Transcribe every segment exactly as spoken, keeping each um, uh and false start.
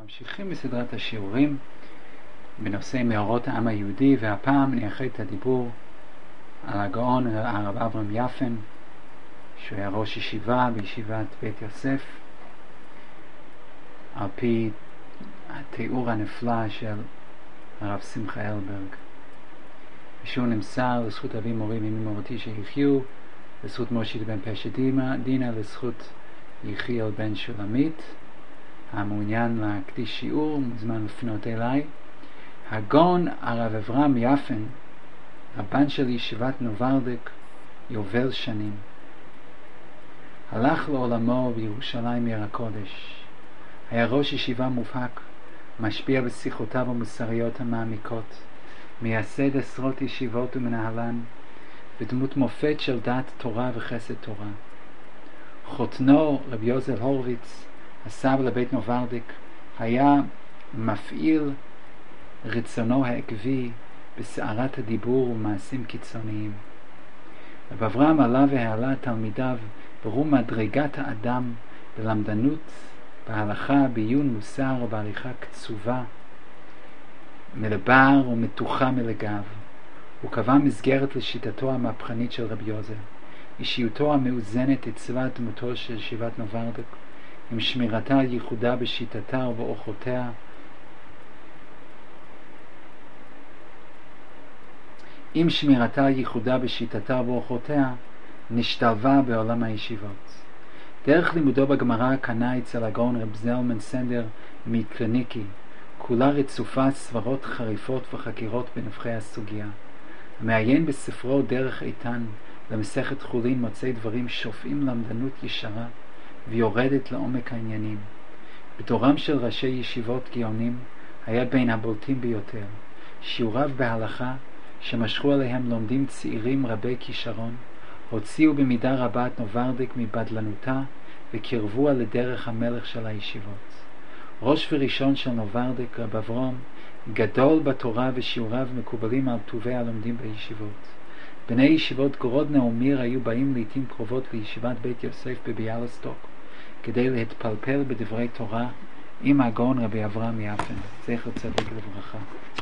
ממשיכים בסדרת השיעורים בנושא מאורות העם היהודי, והפעם נייחד את הדיבור על הגאון הרב אברהם יפן, שהוא היה ראש ישיבה בישיבת בית יוסף, על פי התיאור הנפלא של הרב שמחה אלברג, שהוא נמסר לזכות אבי מורי ואמי מורותי שיחיו, לזכות משה בן פשע דינה, לזכות יחיאל בן שולמית. המעוניין להקדיש שיעור מוזמן לפנות אליי. הגאון הרב אברהם יפן, רבן של ישיבת נוברדיק יובל שנים, הלך לעולמו בירושלים עיר הקודש. היה ראש ישיבה מובהק, משפיע בשיחותיו המוסריות המעמיקות, מייסד עשרות ישיבות ומנהלן, בדמות מופת של דת תורה וחסד תורה. חותנו רבי יוזל הורוביץ, הסב לבית נוברדיק, היה מפעיל רצונו העקבי בסערת הדיבור ומעשים קיצוניים. רב אברהם עלה והעלה תלמידיו ברור מדרגת האדם בלמדנות, בהלכה, בעיון מוסר ובהליכה קצובה, מלבר ומתוחה מלגב. הוא קבע מסגרת לשיטתו המהפכנית של רבי יוזל. אישיותו המאוזנת עיצבה דמותו של ישיבת נוברדיק, עם שמירתה על ייחודה בשיטתה ובאורחותיה, עם שמירתה על ייחודה בשיטתה ובאורחותיה, נשתלבה בעולם הישיבות. דרך לימודו בגמרא קנה אצל הגאון רב זלמן סנדר מקרניקי, כולה רצופה סברות חריפות וחקירות בנבחי הסוגיה. המעיין בספרו דרך איתן למסכת חולין מוצא דברים שופעים למדנות ישרה ויורדת לעומק העניינים. בדורם של ראשי ישיבות גאונים היה בין הבולטים ביותר. שיעוריו בהלכה שמשכו עליהם לומדים צעירים רבי כישרון, הוציאו במידה רבה את נוברדיק מבדלנותה וקרבוה לדרך המלך של הישיבות. ראש וראשון של נוברדיק, רב אברהם, גדול בתורה ושיעוריו מקובלים על טובי הלומדים בישיבות. בני ישיבות גרודנה ומיר היו באים לעתים קרובות לישיבת בית יוסף בביאליסטוק כדי להתפלפל בדברי תורה עם הגאון רבי אברהם יפן, זכר צדיק לברכה.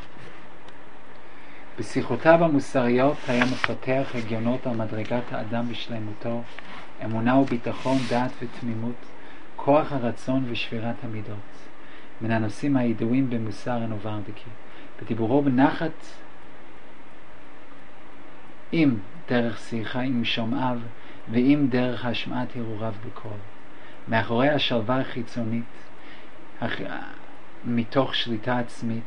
בשיחותיו המוסריות היה מפתח הגיונות על מדרגת האדם בשלמותו, אמונה וביטחון, דעת ותמימות, כוח הרצון ושבירת המידות, מן הנושאים הידועים במוסר הנוברדיקי. בדיבורו בנחת עם דרך שיחה עם שומעיו ועם דרך השמעת הרהוריו בקול. מאחורי השלווה החיצונית, מתוך שליטה עצמית,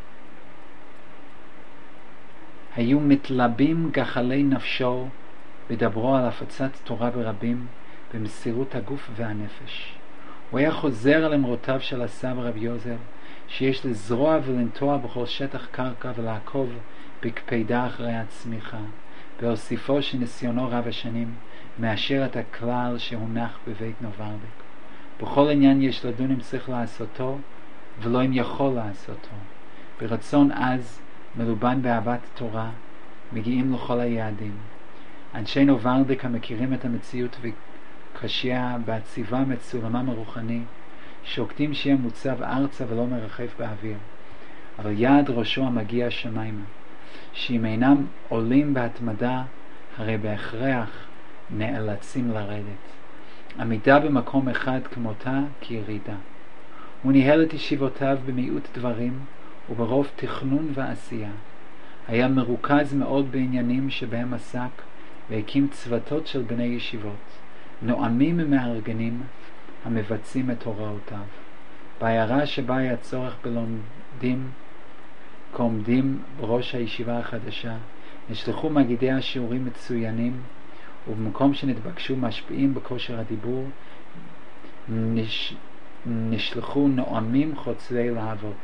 היו מתלבים גחלי נפשו בדברו על הפצת תורה ברבים במסירות הגוף והנפש. הוא היה חוזר על אמרותיו של הסבא רבי יוזל, שיש לזרוע ולנטוע בכל שטח קרקע ולעקוב בקפידה אחרי הצמיחה, והוסיפו שניסיונו רב השנים מאשר את הכלל שהונח בבית נוברדיק. בכל עניין יש לדון אם צריך לעשותו ולא אם יכול לעשותו. ברצון עז, מלובן באהבת תורה, מגיעים לכל היעדים. אנשי נוברדיק המכירים את המציאות וקשיה בעציבם את סולמם הרוחני, שוקטים שיהיה מוצב ארצה ולא מרחף באוויר, אבל יעד ראשו המגיע שמיימה, שאם אינם עולים בהתמדה, הרי בהכרח נאלצים לרדת. עמידה במקום אחד כמותה כירידה. הוא ניהל את ישיבותיו במיעוט דברים וברוב תכנון ועשייה. היה מרוכז מאוד בעניינים שבהם עסק, והקים צוותות של בני ישיבות, נועמים ומארגנים, המבצעים את הוראותיו. בעיירה שבה היה צורך בלומדים כעומדים בראש הישיבה החדשה, נשלחו מגידי השיעורים מצוינים, ובמקום שנתבקשו משפיעים בכושר הדיבור, נש... נשלחו נועמים חוצבי להבות.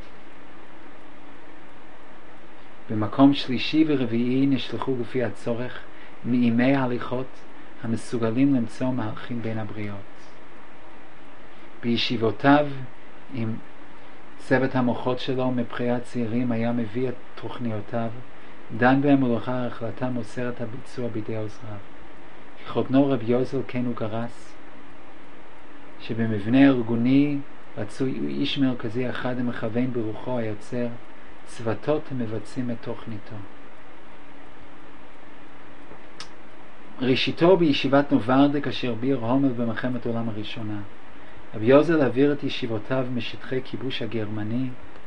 במקום שלישי ורביעי נשלחו לפי הצורך נעימי הליכות המסוגלים למצוא מהלכים בין הבריות. בישיבותיו עם צוות המוחות שלו מבחירת צעירים היה מביא את תוכניותיו, דן בהם ולאחר ההחלטה מוסר את הביצוע בידי עוזריו. כחותנו רב יוזל כן הוא גרס שבמבנה ארגוני רצוי איש מרכזי אחד המכוון ברוחו היוצר, צוותות המבצעים את תוכניתו. ראשיתו בישיבת נוברדק אשר ביר הומל במלחמת העולם הראשונה. רבי יוזל העביר את ישיבותיו משטחי כיבוש הגרמני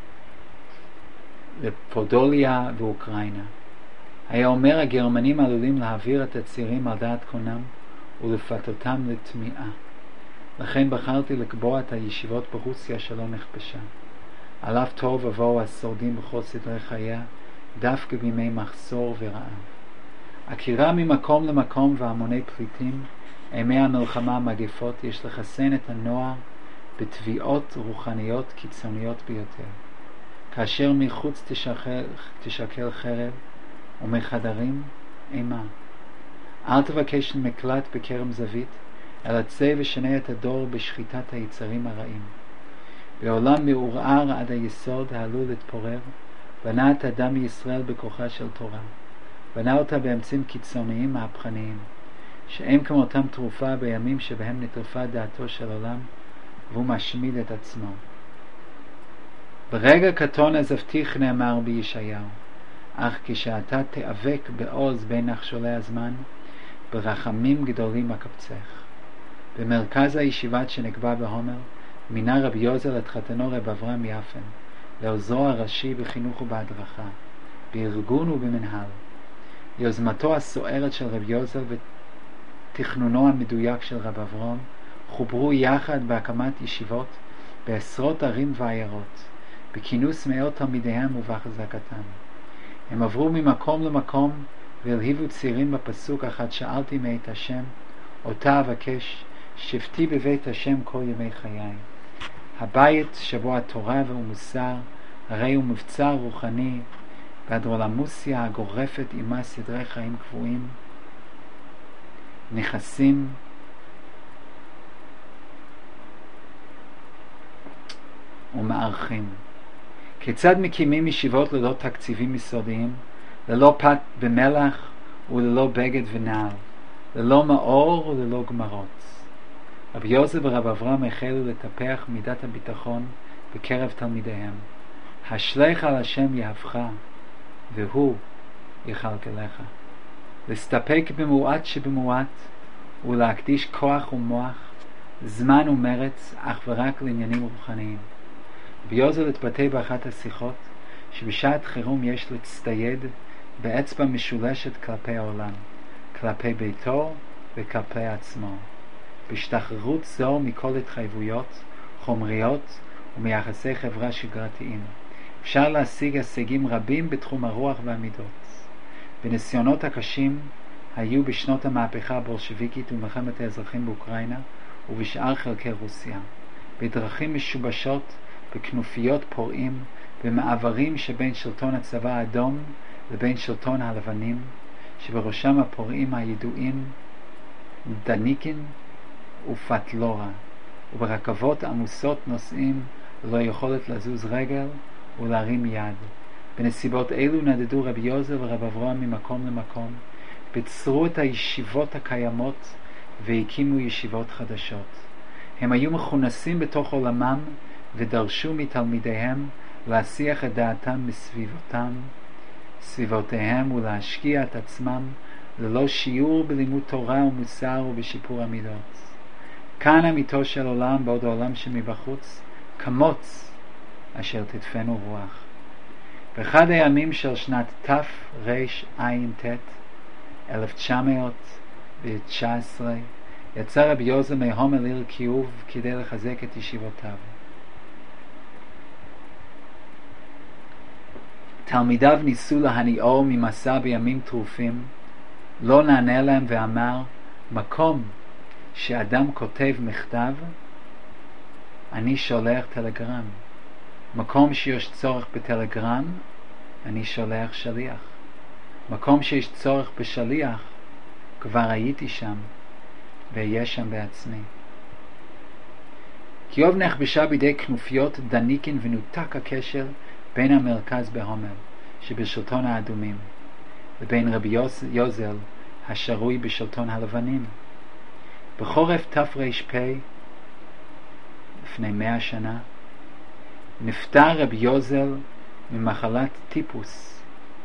לפודוליה ואוקראינה. היה אומר הגרמנים עלולים להעביר את הצעירים על דעת קונם ולפתותם לתמיעה. לכן בחרתי לקבוע את הישיבות ברוסיה שלא נכבשה. על אף טוב ובואו השורדים בכל סדרי חייה, דווקא בימי מחסור ורעב. עקירה ממקום למקום והמוני פליטים, ימי המלחמה המגפות, יש לחסן את הנוער בתביעות רוחניות קיצוניות ביותר. כאשר מחוץ תשקל, תשקל חרב ומחדרים אימה. אל תבקש מקלט בכרם זווית, אלא צא ושנה את הדור בשחיטת היצרים הרעים. בעולם מעורער עד היסוד העלול להתפורר, בנה את אדם מישראל בכוחה של תורה. בנה אותה באמצעים קיצוניים מהפכניים, שאין כמותם תרופה בימים שבהם נטרפה דעתו של עולם, והוא משמיד את עצמו. ברגע קטון עזבתיך נאמר בישעיהו, אך כשאתה תיאבק בעוז בין נחשולי הזמן, ברחמים גדולים אקבצך. במרכז הישיבת שנקבע בהומר, מינה רבי יוזל את חתנו רב אברהם יפן, לעוזרו הראשי בחינוך ובהדרכה, בארגון ובמנהל. יוזמתו הסוערת של רבי יוזל ותכנונו המדויק של רב אברהם חוברו יחד בהקמת ישיבות בעשרות ערים ועיירות, בכינוס מאות תלמידיהם ובהחזקתם. הם עברו ממקום למקום והלהיבו צעירים בפסוק, אחת שאלתי מאת השם, אותה אבקש, שבתי בבית השם כל ימי חיי. הבית שבו התורה והמוסר, הרי הוא מבצר רוחני, והדרולמוסיה הגורפת עמה סדרי חיים קבועים, נכסים ומערכים. כיצד מקימים ישיבות ללא תקציבים יסודיים, ללא פת במלח וללא בגד ונעל, ללא מאור וללא גמרות? רבי יוזל ורב אברהם החלו לטפח מידת הביטחון בקרב תלמידיהם. השלך על השם יהבך והוא יכלכלך. להסתפק במועט שבמועט ולהקדיש כוח ומוח, זמן ומרץ אך ורק לעניינים רוחניים. רבי יוזל התבטא באחת השיחות שבשעת חירום יש להצטייד באצבע משולשת כלפי העולם, כלפי ביתו וכלפי עצמו, בהשתחררות זו מכל התחייבויות חומריות ומיחסי חברה שגרתיים. אפשר להשיג הישגים רבים בתחום הרוח והמידות. בניסיונות הקשים היו בשנות המהפכה הבולשביקית ומלחמת האזרחים באוקראינה ובשאר חלקי רוסיה, בדרכים משובשות, בכנופיות פורעים, במעברים שבין שלטון הצבא האדום לבין שלטון הלבנים, שבראשם הפורעים הידועים דניקין ופטלורה, וברכבות עמוסות נוסעים ללא יכולת לזוז רגל ולהרים יד. בנסיבות אלו נדדו רבי יוזל ורב אברהם ממקום למקום, ביצרו את הישיבות הקיימות והקימו ישיבות חדשות. הם היו מכונסים בתוך עולמם ודרשו מתלמידיהם להסיח את דעתם מסביבותם, סביבותיהם, ולהשקיע את עצמם ללא שיעור בלימוד תורה ומוסר ובשיפור המידות. כאן אמיתו של עולם בעוד העולם שמבחוץ, כמוץ אשר תדפנו רוח. באחד הימים של שנת תרע"ט, אלף תשע מאות תשע עשרה, יצא רבי יוזל מהומר לעיר קיוב כדי לחזק את ישיבותיו. תלמידיו ניסו להניעו ממסע בימים טרופים, לא נענה להם ואמר, מקום שאדם כותב מכתב, אני שולח טלגרם. מקום שיש צורך בטלגרם, אני שולח שליח. מקום שיש צורך בשליח, כבר הייתי שם, ואהיה שם בעצמי. קיוב נכבשה בידי כנופיות דניקין ונותק הקשר בין המרכז בהומר, שבשלטון האדומים, לבין רבי יוזל, השרוי בשלטון הלבנים. בחורף תר"פ לפני מאה שנה, נפטר רבי יוזל ממחלת טיפוס,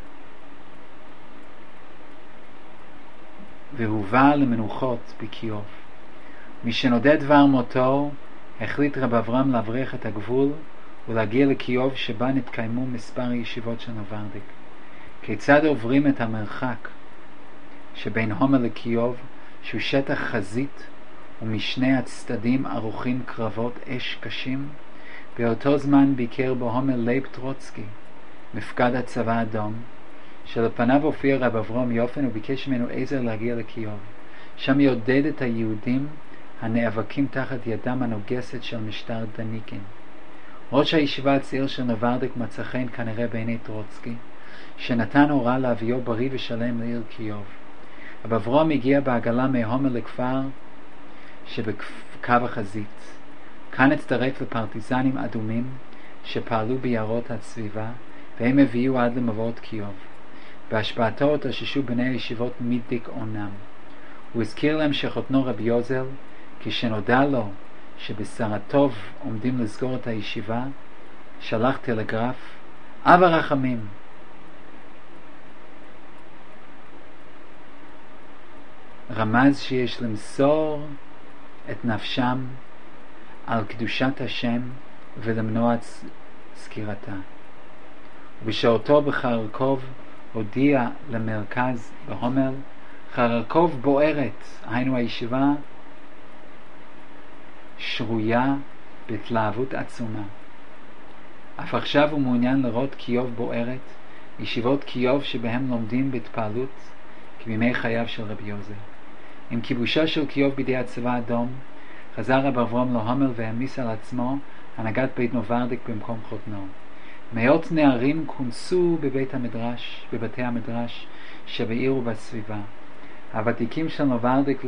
והובא למנוחות בקיוב. משנודע דבר מותו, החליט רב אברהם להבריח את הגבול ולהגיע לקיוב, שבה נתקיימו מספר ישיבות של נוברדיק. כיצד עוברים את המרחק שבין הומר לקיוב, שהוא שטח חזית ומשני הצדדים ערוכים קרבות אש קשים? באותו זמן ביקר בהומר לייב טרוצקי, מפקד הצבא האדום, שלפניו הופיע רב אברהם יופן וביקש ממנו עזר להגיע לקיוב. שם יעודד את היהודים הנאבקים תחת ידם הנוגסת של משטר דניקין. ראש הישיבה הצעיר של נוברדיק מצא חן כנראה בעיני טרוצקי, שנתן הוראה להביאו בריא ושלם לעיר קיוב. רב אברהם הגיע בעגלה מהומר לכפר שבקו החזית. כאן הצטרף לפרטיזנים אדומים שפעלו ביערות הסביבה, והם הביאו עד למבואות קיוב. בהשפעתו התאוששו בני הישיבות מדיק עונם. הוא הזכיר להם שחותנו רבי יוזל, כשנודע לו שבשרתוב עומדים לסגור את הישיבה, שלח טלגרף: אב הרחמים, רמז שיש למסור את נפשם על קדושת השם ולמנוע סקירתה. ובשעותו בחרקוב הודיע למרכז בהומר: חרקוב בוערת, היינו הישיבה שרויה בהתלהבות עצומה. אף עכשיו הוא מעוניין לראות קיוב בוערת, ישיבות קיוב שבהם לומדים בהתפעלות כבימי חייו של רבי יוזל. עם כיבושה של קיוב בידי הצבא האדום, חזר רב אברהם להומר והעמיס על עצמו הנהגת בית נוברדיק במקום חותנו. מאות נערים כונסו בבית המדרש, בבתי המדרש שבעיר ובסביבה. הוותיקים של נוברדיק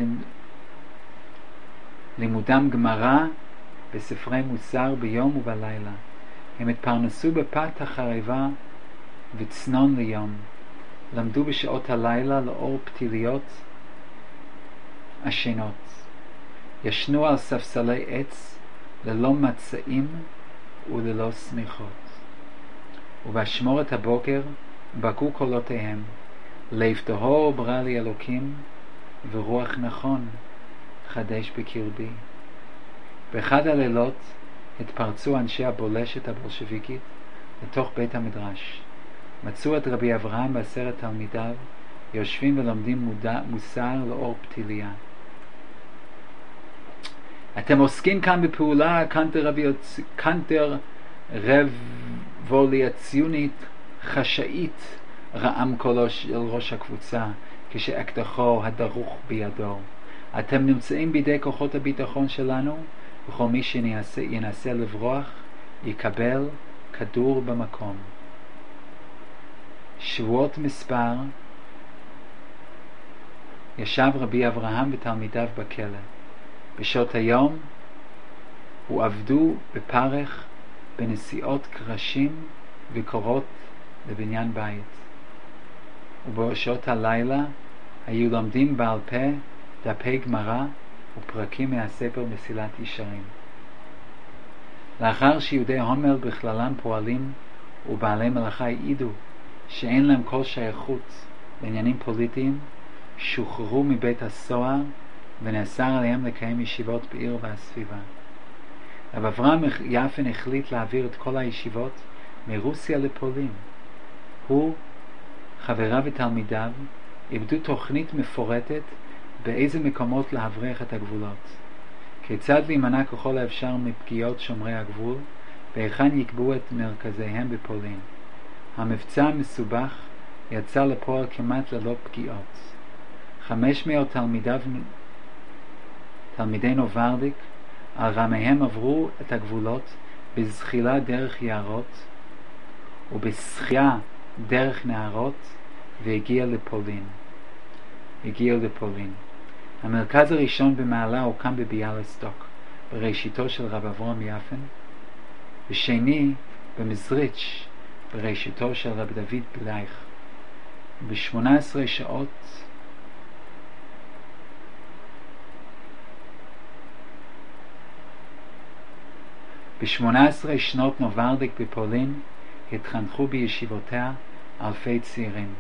לימודם גמרא בספרי מוסר ביום ובלילה. הם התפרנסו בפת החריבה וצנון ליום. למדו בשעות הלילה לאור פתיליות השינות. ישנו על ספסלי עץ ללא מצעים וללא סמיכות. ובשמורת הבוקר בקעו קולותיהם: לב טהור ברא לי אלוקים, ורוח נכון חדש בקרבי. באחד הלילות התפרצו אנשי הבולשת הבולשביקית לתוך בית המדרש. מצאו את רבי אברהם ועשרת תלמידיו יושבים ולומדים מודע, מוסר לאור פתיליה. אתם עוסקים כאן בפעולה קנטר, קנטר רבולציונית חשאית, רעם קולו של ראש הקבוצה כשאקדחו הדרוך בידו. אתם נמצאים בידי כוחות הביטחון שלנו, וכל מי שינסה, ינסה לברוח יקבל כדור במקום. שבועות מספר ישב רבי אברהם ותלמידיו בכלא. בשעות היום הועבדו בפרך בנסיעות קרשים וקורות לבניין בית. ובשעות הלילה היו לומדים בעל פה דפי גמרא ופרקים מהספר מסילת ישרים. לאחר שיהודי הומר בכללם פועלים ובעלי מלאכה העידו שאין להם כל שייכות לעניינים פוליטיים, שוחררו מבית הסוהר ונאסר עליהם לקיים ישיבות בעיר והסביבה. רב אברהם יפן החליט להעביר את כל הישיבות מרוסיה לפולין. הוא, חבריו ותלמידיו, עבדו תוכנית מפורטת באיזה מקומות להבריח את הגבולות, כיצד להימנע ככל האפשר מפגיעות שומרי הגבול, והיכן יקבעו את מרכזיהם בפולין. המבצע המסובך יצא לפועל כמעט ללא פגיעות. חמש מאות תלמידיו, תלמידי נוברדיק על רמיהם עברו את הגבולות בזחילה דרך יערות ובשחייה דרך נהרות והגיע לפולין. הגיעו לפולין. המרכז הראשון במעלה הוקם בביאליסטוק בראשיתו של רב אברהם יפן, ושני במזריץ' בראשיתו של רב דוד בלייך. ב-שמונה עשרה שעות ב-שמונה עשרה שנות נוברדיק בפולין התחנכו בישיבותיה אלפי צעירים.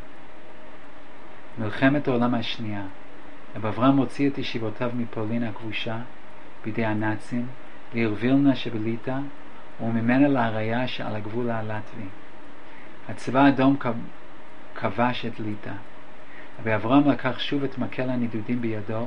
מלחמת העולם השנייה, רב אברהם הוציא את ישיבותיו מפולין הכבושה בידי הנאצים לעיר וילנה שבליטא וממנה לעריה שעל הגבול הלטבי. הצבא האדום כבש את ליטא. רב אברהם לקח שוב את מקל הנידודים בידו,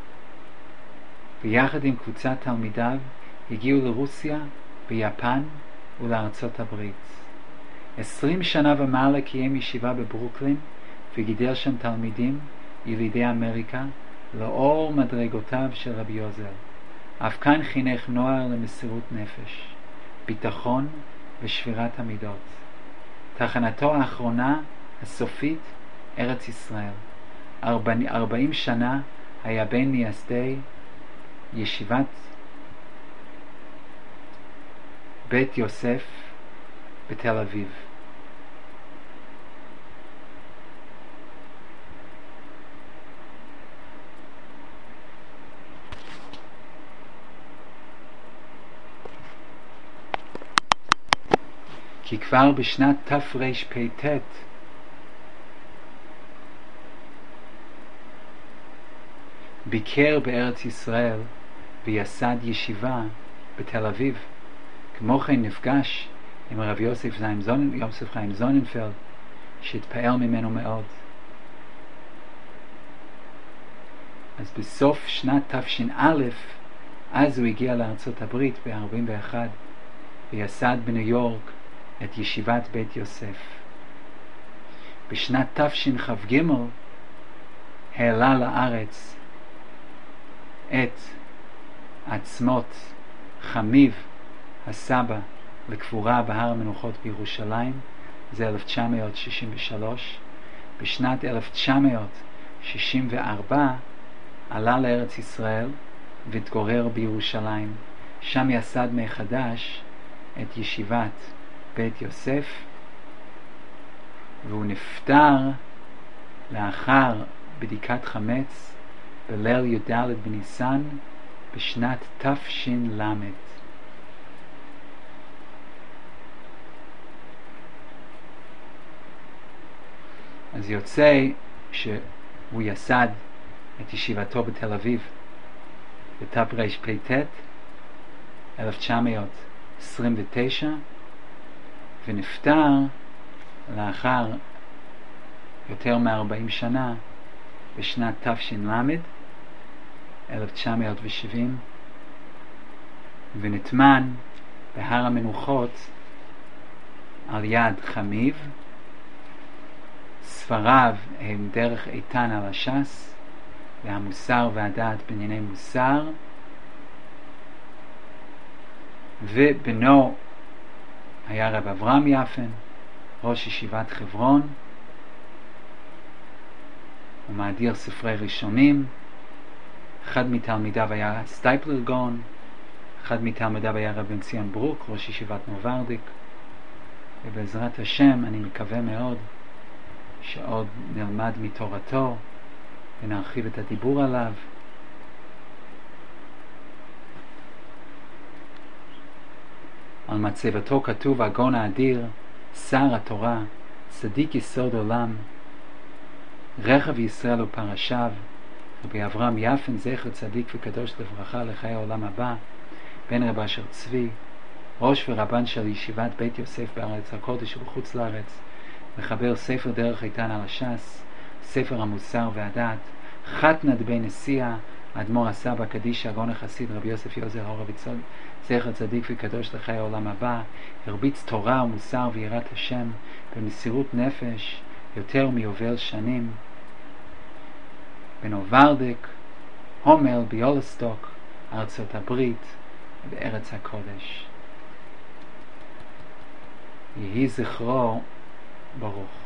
ויחד עם קבוצת תלמידיו הגיעו לרוסיה ויפן ולארצות הברית. עשרים שנה ומעלה קיים ישיבה בברוקלין וגידל שם תלמידים ילידי אמריקה לאור מדרגותיו של רבי יוזל. אף כאן חינך נוער למסירות נפש, ביטחון ושבירת המידות. תחנתו האחרונה, הסופית, ארץ ישראל. ארבעים שנה היה בין מייסדי ישיבת בית יוסף בתל אביב. כי כבר בשנת תרפ"ט ביקר בארץ ישראל ויסד ישיבה בתל אביב. כמו כן נפגש עם הרב יוסף, זונן, יוסף חיים זוננפלד, שהתפעל ממנו מאוד. אז בסוף שנת תש"א, אז הוא הגיע לארצות הברית ב-ארבעים ואחת ויסד בניו יורק את ישיבת בית יוסף. בשנת תשכ"ג העלה לארץ את עצמות חמיב הסבא לקבורה בהר המנוחות בירושלים. זה אלף תשע מאות שישים ושלוש. בשנת אלף תשע מאות שישים וארבע עלה לארץ ישראל והתגורר בירושלים. שם יסד מחדש את ישיבת בית יוסף, והוא נפטר לאחר בדיקת חמץ בליל י"ד בניסן בשנת תש"ל. אז יוצא שהוא יסד את ישיבתו בתל אביב בתרפ"ט אלף תשע מאות עשרים ותשע, ונפטר לאחר יותר מ-ארבעים שנה בשנת תש"ל אלף תשע מאות שבעים, ונטמן בהר המנוחות על יד חמיב. ספריו הם דרך איתן על הש"ס והמוסר והדעת בענייני מוסר, ובנו היה רב אברהם יפן, ראש ישיבת חברון. הוא מאדיר ספרי ראשונים. אחד מתלמידיו היה סטייפלר גאון, אחד מתלמידיו היה רב בן ציון ברוק, ראש ישיבת נוברדיק. ובעזרת השם אני מקווה מאוד שעוד נלמד מתורתו ונרחיב את הדיבור עליו. על מצבתו כתוב הגאון האדיר, שר התורה, צדיק יסוד עולם, רכב ישראל ופרשיו, רבי אברהם יפן זכר צדיק וקדוש לברכה לחיי העולם הבא, בן רב אשר צבי, ראש ורבן של ישיבת בית יוסף בארץ הקודש ובחוץ לארץ, מחבר ספר דרך איתן על הש"ס, ספר המוסר והדת, חתנת בי נשיאה, אדמו"ר הסבא קדישא הגאון החסיד רבי יוסף יוזר הורוביץ זכר צדיק וקדוש לחיי העולם הבא, הרביץ תורה ומוסר ויראת השם במסירות נפש יותר מיובל שנים, בנוברדיק, הומל, ביולסטוק, ארצות הברית, בארץ הקודש. יהי זכרו ברוך.